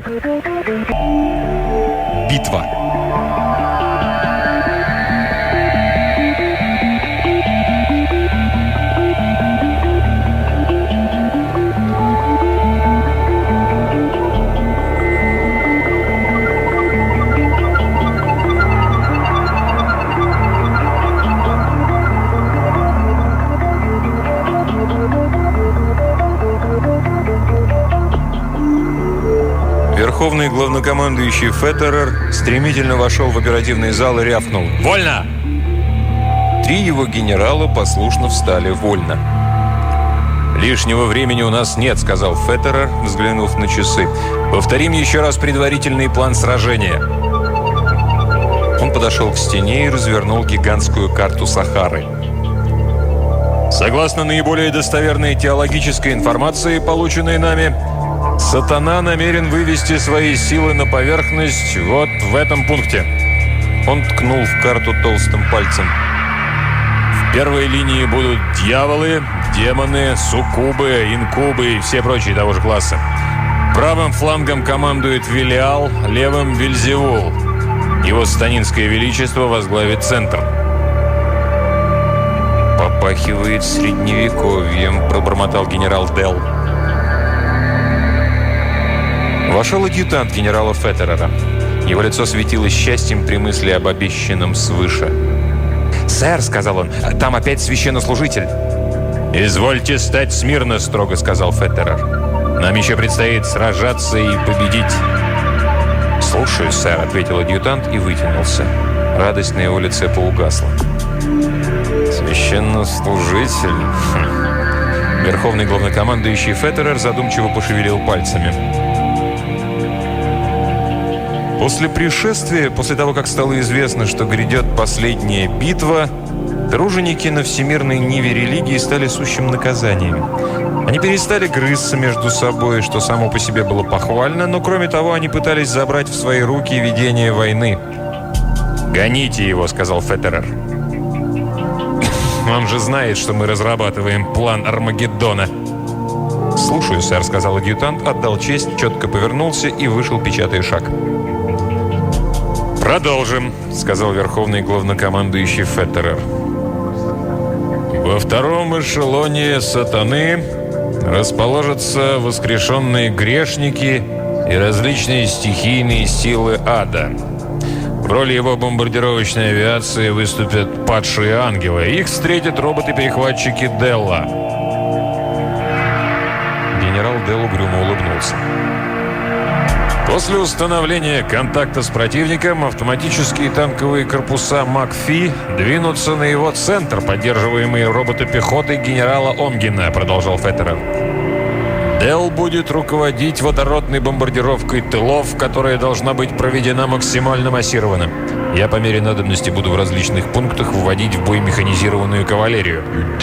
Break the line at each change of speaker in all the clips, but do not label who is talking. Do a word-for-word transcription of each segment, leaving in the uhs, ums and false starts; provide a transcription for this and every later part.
Битва. Верховный главнокомандующий Феттерер стремительно вошел в оперативный зал и рявкнул: «Вольно!». Три его генерала послушно встали вольно. «Лишнего времени у нас нет», — сказал Феттерер, взглянув на часы. «Повторим еще раз предварительный план сражения». Он подошел к стене и развернул гигантскую карту Сахары. Согласно наиболее достоверной теологической информации, полученной нами, Сатана намерен вывести свои силы на поверхность вот в этом пункте. Он ткнул в карту толстым пальцем. В первой линии будут дьяволы, демоны, суккубы, инкубы и все прочие того же класса. Правым флангом командует Велиал, левым – Вельзевул. Его сатанинское величество возглавит центр. «Попахивает средневековьем», – пробормотал генерал Делл. Вошел адъютант генерала Феттерера. Его лицо светилось счастьем при мысли об обещанном свыше. «Сэр», — сказал он, — «там опять священнослужитель». «Извольте стать смирно», — строго сказал Феттерер. «Нам еще предстоит сражаться и победить». «Слушаю, сэр», — ответил адъютант и вытянулся. Радость на его лице поугасла. «Священнослужитель?» хм. Верховный главнокомандующий Феттерер задумчиво пошевелил пальцами. После пришествия, после того, как стало известно, что грядет последняя битва, труженики на всемирной ниве религии стали сущим наказанием. Они перестали грызться между собой, что само по себе было похвально, но кроме того, они пытались забрать в свои руки ведение войны. «Гоните его», — сказал Феттерер. «Он же знает, что мы разрабатываем план Армагеддона». «Слушаю, сэр», — сказал адъютант, отдал честь, четко повернулся и вышел, печатая шаг. «Продолжим», — сказал верховный главнокомандующий Феттерер. «Во втором эшелоне сатаны расположатся воскрешенные грешники и различные стихийные силы ада. В роли его бомбардировочной авиации выступят падшие ангелы. Их встретят роботы-перехватчики Делла». Генерал Делл угрюмо улыбнулся. После установления контакта с противником автоматические танковые корпуса МакФи двинутся на его центр, поддерживаемые роботопехотой генерала Онгена, продолжал Феттерер. Делл будет руководить водородной бомбардировкой тылов, которая должна быть проведена максимально массированно. Я по мере надобности буду в различных пунктах вводить в бой механизированную кавалерию.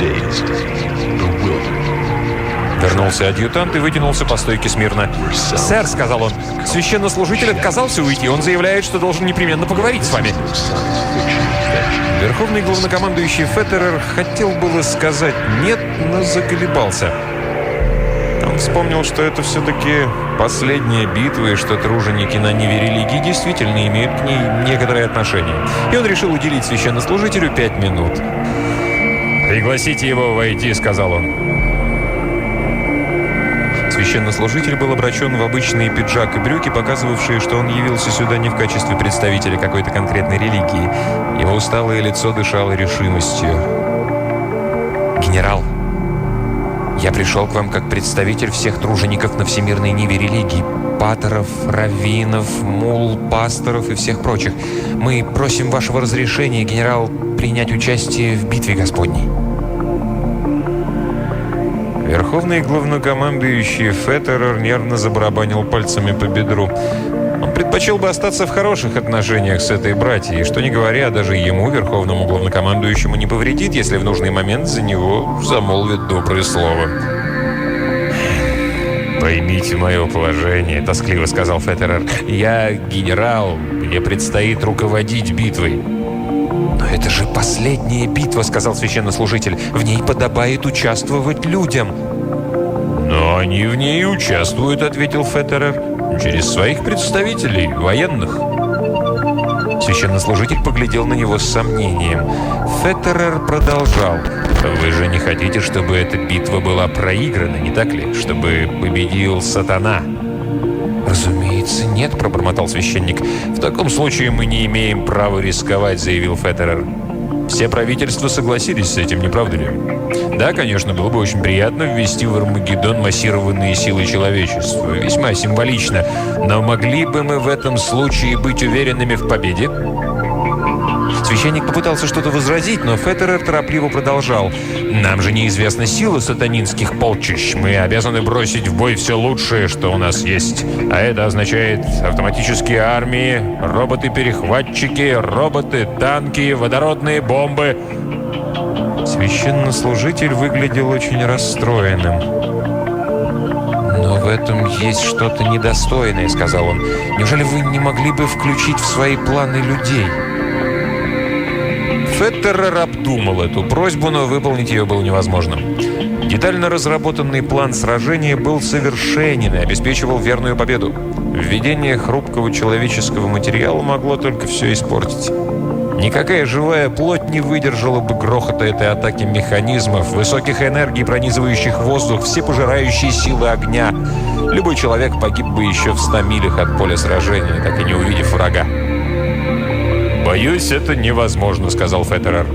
Вернулся адъютант и вытянулся по стойке смирно. «Сэр», — сказал он, — «священнослужитель отказался уйти. Он заявляет, что должен непременно поговорить с вами». Верховный главнокомандующий Феттерер хотел было сказать «нет», но заколебался. Он вспомнил, что это все-таки последняя битва, и что труженики на ниве религии действительно имеют к ней некоторые отношения. И он решил уделить священнослужителю пять минут. «Пригласите его войти», — сказал он. Священнослужитель был облачен в обычные пиджак и брюки, показывавшие, что он явился сюда не в качестве представителя какой-то конкретной религии. Его усталое лицо дышало решимостью. «Генерал, я пришел к вам как представитель всех тружеников на всемирной ниве религии, паторов, раввинов, мул, пасторов и всех прочих. Мы просим вашего разрешения, генерал, принять участие в битве Господней». Верховный главнокомандующий Феттерер нервно забарабанил пальцами по бедру. Он предпочел бы остаться в хороших отношениях с этой братьей, что не говоря, даже ему, верховному главнокомандующему, не повредит, если в нужный момент за него замолвит доброе слово. «Поймите мое положение», — тоскливо сказал Феттерер. «Я генерал, мне предстоит руководить битвой». «Но это же последняя битва», — сказал священнослужитель. «В ней подобает участвовать людям». «Но они в ней участвуют», — ответил Феттерер. Через своих представителей, военных. Священнослужитель поглядел на него с сомнением. Феттерер продолжал. «Вы же не хотите, чтобы эта битва была проиграна, не так ли? Чтобы победил сатана?» «Разумеется, нет», — пробормотал священник. «В таком случае мы не имеем права рисковать», — заявил Феттерер. «Все правительства согласились с этим, не правда ли? Да, конечно, было бы очень приятно ввести в Армагеддон массированные силы человечества. Весьма символично. Но могли бы мы в этом случае быть уверенными в победе?» Священник попытался что-то возразить, но Феттерер торопливо продолжал. «Нам же неизвестна сила сатанинских полчищ. Мы обязаны бросить в бой все лучшее, что у нас есть. А это означает автоматические армии, роботы-перехватчики, роботы, танки, водородные бомбы». Священнослужитель выглядел очень расстроенным. «Но в этом есть что-то недостойное», — сказал он. «Неужели вы не могли бы включить в свои планы людей?» Феттерер обдумал эту просьбу, но выполнить ее было невозможно. Детально разработанный план сражения был совершенен и обеспечивал верную победу. Введение хрупкого человеческого материала могло только все испортить. Никакая живая плоть не выдержала бы грохота этой атаки механизмов, высоких энергий, пронизывающих воздух, всепожирающей силы огня. Любой человек погиб бы еще в ста милях от поля сражения, так и не увидев врага. «Боюсь, это невозможно», — сказал Феттерер.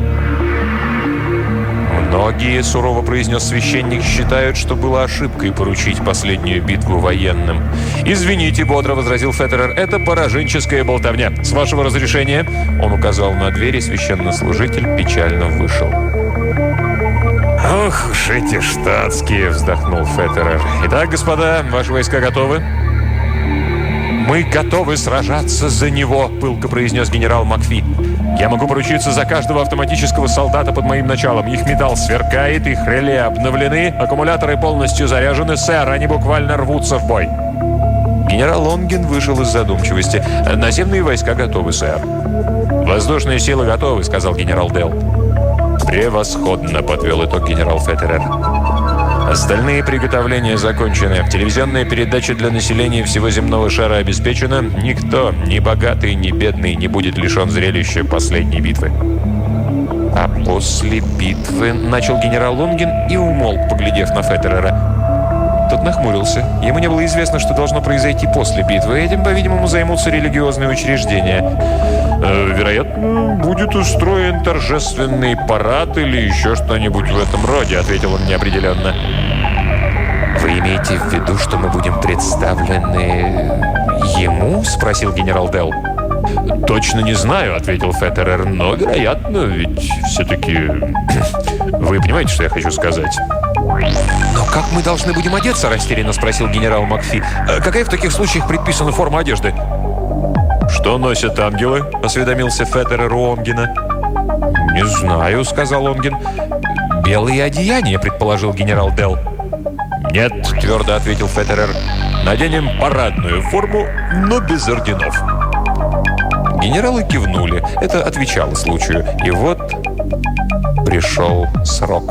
«Многие, — сурово произнес священник, — считают, что было ошибкой поручить последнюю битву военным». «Извините, — бодро возразил Феттерер, — это пораженческая болтовня. С вашего разрешения...» Он указал на дверь, и священнослужитель печально вышел. «Ох уж эти штатские!» — вздохнул Феттерер. «Итак, господа, ваши войска готовы?» «Мы готовы сражаться за него», — пылко произнес генерал Макфи. «Я могу поручиться за каждого автоматического солдата под моим началом. Их металл сверкает, их реле обновлены, аккумуляторы полностью заряжены, сэр, они буквально рвутся в бой». Генерал Лонгин вышел из задумчивости. «Наземные войска готовы, сэр». «Воздушные силы готовы», — сказал генерал Делл. «Превосходно», — подвел итог генерал Феттерер. «Остальные приготовления закончены. Телевизионная передача для населения всего земного шара обеспечена. Никто, ни богатый, ни бедный, не будет лишен зрелища последней битвы». «А после битвы...» — начал генерал Лонгин и умолк, поглядев на Феттерера. Тот нахмурился. Ему не было известно, что должно произойти после битвы. Этим, по-видимому, займутся религиозные учреждения. Э, «Вероятно, будет устроен торжественный парад или еще что-нибудь в этом роде», — ответил он неопределенно. «Вы имеете в виду, что мы будем представлены ему?» — спросил генерал Делл. «Точно не знаю», — ответил Феттерер, — «но, вероятно, ведь все-таки... Вы понимаете, что я хочу сказать?» «Но как мы должны будем одеться?» — растерянно спросил генерал Макфи. «Какая в таких случаях предписана форма одежды?» «Что носят ангелы?» — осведомился Феттерер у Онгена. «Не знаю», — сказал Онген. «Белые одеяния», — предположил генерал Делл. «Нет», — твердо ответил Феттерер. «Наденем парадную форму, но без орденов». Генералы кивнули. Это отвечало случаю. И вот пришел срок.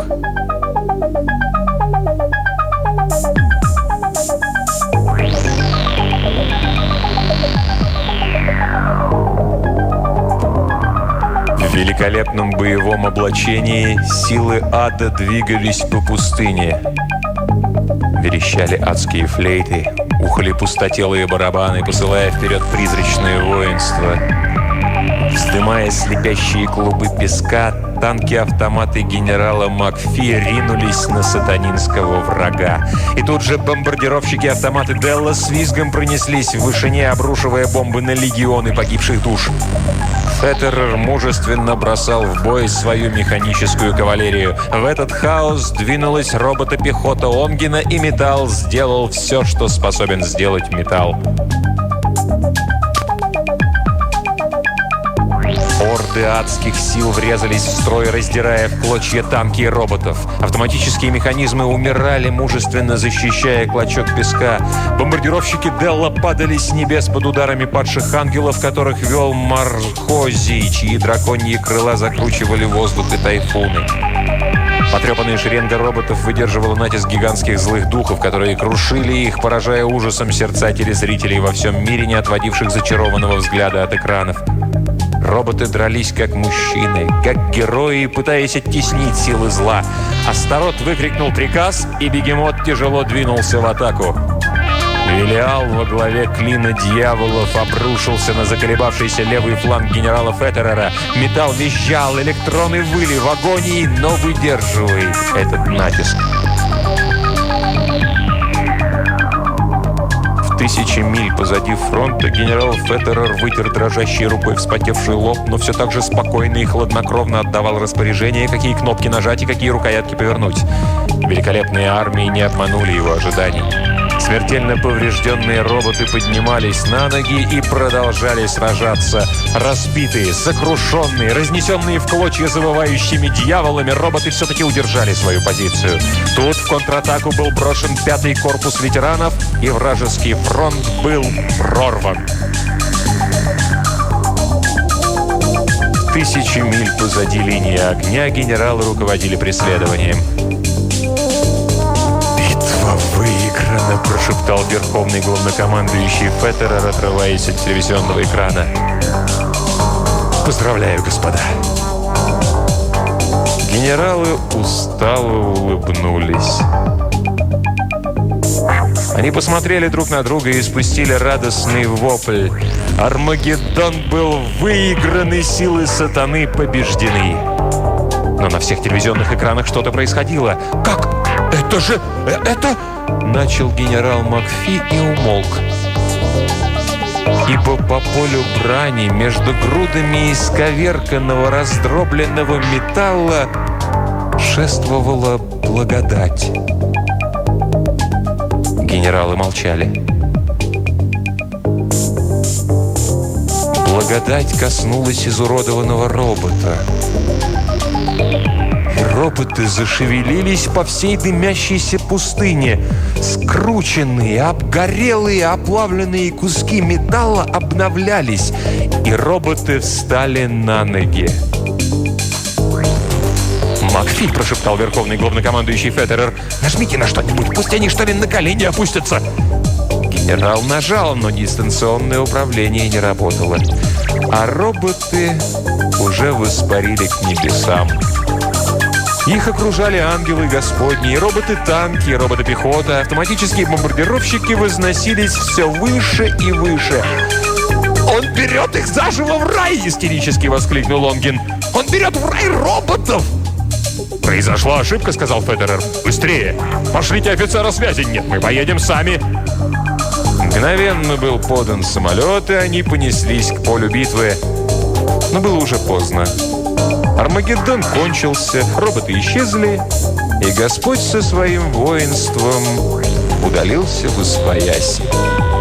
В великолепном боевом облачении силы ада двигались по пустыне. Верещали адские флейты, ухали пустотелые барабаны, посылая вперед призрачное воинство. Вздымая слепящие клубы песка, танки-автоматы генерала Макфи ринулись на сатанинского врага. И тут же бомбардировщики-автоматы Делла с визгом пронеслись в вышине, обрушивая бомбы на легионы погибших душ. Феттерер мужественно бросал в бой свою механическую кавалерию. В этот хаос двинулась робота-пехота Онгена, и металл сделал все, что способен сделать металл. Орды адских сил врезались в строй, раздирая в клочья танки и роботов. Автоматические механизмы умирали, мужественно защищая клочок песка. Бомбардировщики Делла падали с небес под ударами падших ангелов, которых вел Мархози, чьи драконьи крыла закручивали воздух и тайфуны. Потрепанная шеренга роботов выдерживала натиск гигантских злых духов, которые крушили их, поражая ужасом сердца телезрителей во всем мире, не отводивших зачарованного взгляда от экранов. Роботы дрались как мужчины, как герои, пытаясь оттеснить силы зла. Астарот выкрикнул приказ, и бегемот тяжело двинулся в атаку. Велиал во главе клина дьяволов обрушился на заколебавшийся левый фланг генерала Феттерера. Металл визжал, электроны выли в агонии, но выдерживай этот натиск. В тысячи миль позади фронта генерал Феттерер вытер дрожащей рукой вспотевший лоб, но все так же спокойно и хладнокровно отдавал распоряжения, какие кнопки нажать и какие рукоятки повернуть. Великолепные армии не обманули его ожиданий. Смертельно поврежденные роботы поднимались на ноги и продолжали сражаться. Разбитые, сокрушенные, разнесенные в клочья завывающими дьяволами, роботы все-таки удержали свою позицию. Тут в контратаку был брошен пятый корпус ветеранов, и вражеский фронт был прорван. Тысячи миль позади линии огня генералы руководили преследованием. «Выиграно!» – прошептал верховный главнокомандующий Феттерер, отрываясь от телевизионного экрана. «Поздравляю, господа!» Генералы устало улыбнулись. Они посмотрели друг на друга и испустили радостный вопль. Армагеддон был выигран, и силы сатаны побеждены. Но на всех телевизионных экранах что-то происходило. «Как? Это же... это...» Начал генерал Макфи и умолк. Ибо по полю брани между грудами исковерканного раздробленного металла шествовала благодать. Генералы молчали. Благодать коснулась изуродованного робота. Роботы зашевелились по всей дымящейся пустыне. Скрученные, обгорелые, оплавленные куски металла обновлялись, и роботы встали на ноги. «Макфи!» – прошептал верховный главнокомандующий Феттерер. «Нажмите на что-нибудь, пусть они, что ли, на колени опустятся!» Генерал нажал, но дистанционное управление не работало. А роботы уже воспарили к небесам. Их окружали ангелы Господни, роботы-танки, роботы-пехота, автоматические бомбардировщики возносились все выше и выше. «Он берет их заживо в рай!» – истерически воскликнул Лонгин. «Он берет в рай роботов!» «Произошла ошибка», – сказал Феттерер. «Быстрее! Пошлите офицера связи!» «Нет, мы поедем сами!» Мгновенно был подан самолет, и они понеслись к полю битвы. Но было уже поздно. Армагеддон кончился, роботы исчезли, и Господь со своим воинством удалился восвояси.